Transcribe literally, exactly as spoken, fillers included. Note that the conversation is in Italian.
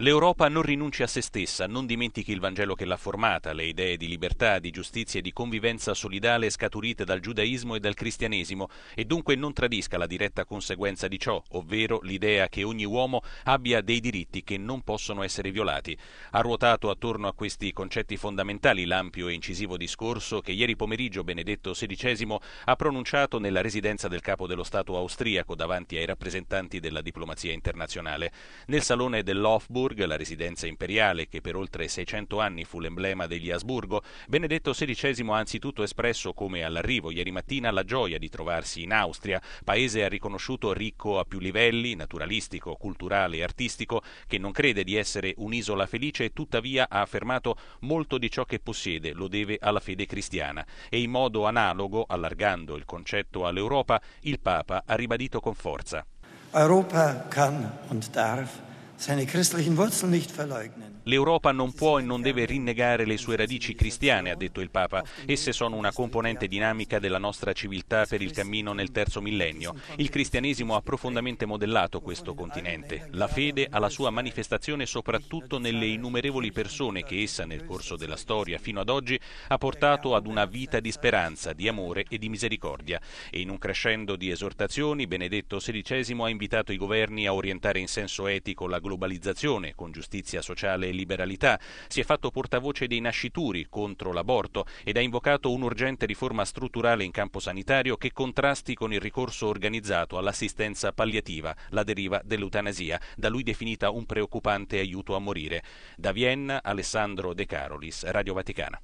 L'Europa non rinunci a se stessa, non dimentichi il Vangelo che l'ha formata, le idee di libertà, di giustizia e di convivenza solidale scaturite dal giudaismo e dal cristianesimo, e dunque non tradisca la diretta conseguenza di ciò, ovvero l'idea che ogni uomo abbia dei diritti che non possono essere violati. Ha ruotato attorno a questi concetti fondamentali l'ampio e incisivo discorso che ieri pomeriggio Benedetto sedicesimo ha pronunciato nella residenza del capo dello Stato austriaco davanti ai rappresentanti della diplomazia internazionale. Nel salone dell'Hofburg, la residenza imperiale che per oltre seicento anni fu l'emblema degli Asburgo, Benedetto sedicesimo ha anzitutto espresso come all'arrivo ieri mattina la gioia di trovarsi in Austria, paese ha riconosciuto ricco a più livelli, naturalistico, culturale e artistico, che non crede di essere un'isola felice e tuttavia ha affermato molto di ciò che possiede lo deve alla fede cristiana, e in modo analogo, allargando il concetto all'Europa, il Papa ha ribadito con forza: Europa kann und darf seine christlichen Wurzeln nicht verleugnen. L'Europa non può e non deve rinnegare le sue radici cristiane, ha detto il Papa. Esse sono una componente dinamica della nostra civiltà per il cammino nel terzo millennio. Il cristianesimo ha profondamente modellato questo continente. La fede ha la sua manifestazione soprattutto nelle innumerevoli persone che essa nel corso della storia fino ad oggi ha portato ad una vita di speranza, di amore e di misericordia. E in un crescendo di esortazioni, Benedetto sedicesimo ha invitato i governi a orientare in senso etico la globalizzazione con giustizia sociale e liberalità, si è fatto portavoce dei nascituri contro l'aborto ed ha invocato un'urgente riforma strutturale in campo sanitario che contrasti con il ricorso organizzato all'assistenza palliativa, la deriva dell'eutanasia, da lui definita un preoccupante aiuto a morire. Da Vienna, Alessandro De Carolis, Radio Vaticana.